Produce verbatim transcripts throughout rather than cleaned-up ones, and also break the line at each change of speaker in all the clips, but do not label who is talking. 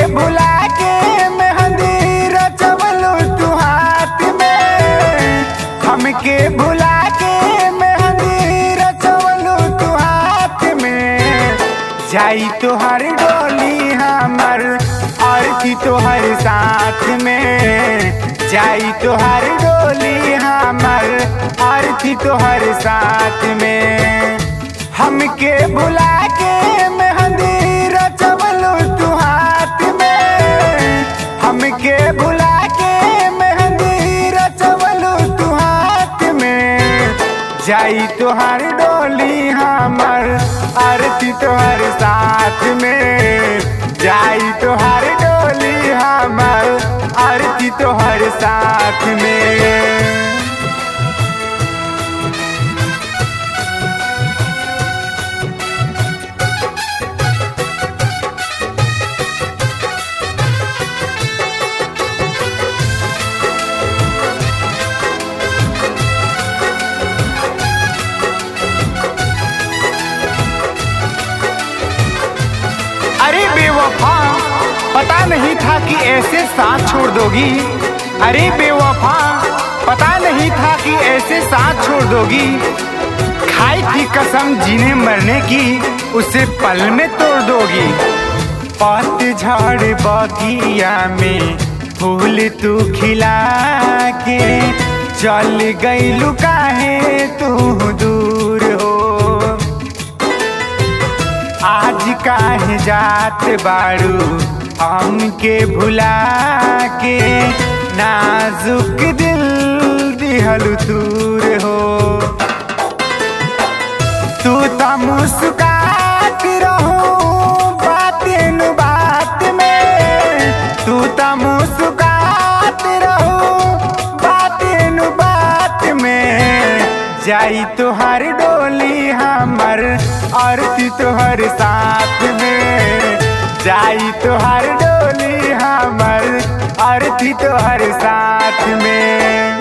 भुला के मेहंदी रचवलू तू हाथ में, हमके भुला के मेहंदी रचवलू तू हाथ में। जाई तोहर डोली हमर अर्थी तोहर साथ में, जाई तोहर डोली हमर अर्थी तोहर साथ में। हमके भुला के मेहंदी रचवलू तू हाथ में, हमके भुला के मेहंदी रचवलू तू हाथ में। जाई तोहर डोली हमर अर्थी तोहर साथ में, जाई तोहर डोली हमर अर्थी तोहर साथ में। अरे बेवफा, पता नहीं था कि ऐसे साथ छोड़ दोगी। अरे बेवफा, पता नहीं था कि ऐसे साथ छोड़ दोगी। खाई थी कसम जीने मरने की, उसे पल में तोड़ दोगी। पतझड़ बगिया में फूल तू खिला के चल गई लुकाहे तू दूर हो। आज काहे जात बारू हमके भुला के, नाजुक दिल दिहलु दूर हो। तू तो मुस्कुरात रहो बातें बात में, तू तो मुस्कुरात रहो बातें बात में। जाई तोहर डोली हमर अर्थी तोहर साथ में, जाई तोहर डोली हमर अर्थी तोहर साथ में।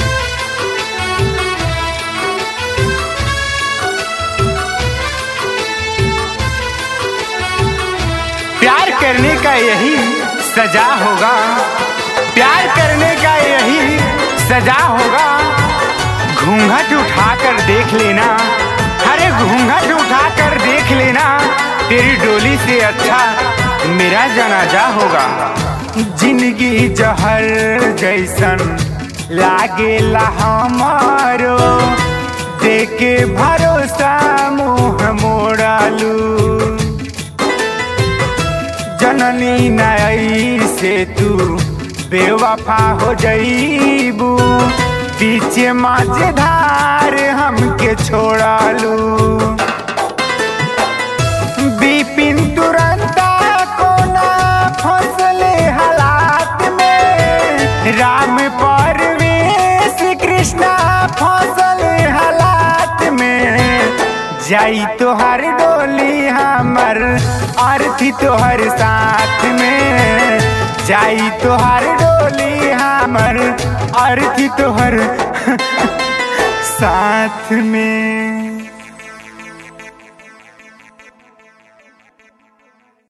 प्यार करने का यही सजा होगा, प्यार करने का यही सजा होगा। घूंघट उठाकर देख लेना, अरे घूंघट उठाकर देख लेना, तेरी डोली से अच्छा मेरा जनाजा होगा। जिंदगी जहर जैसन लागेला हमारो, देके भरोसा मुँह मोड़ालू। जननी नई से तू बेवफा हो जईबू, पीछे माझधार हमके छोड़ालू। बिपिन तुरंता कोना फसले हालात में, राम परवेश कृष्णा फसले हालात में। जाई तोहर डोली हमर अर्थी तोहर साथ में, जाई तोहर डोली हमर अर्थी तोहर साथ में।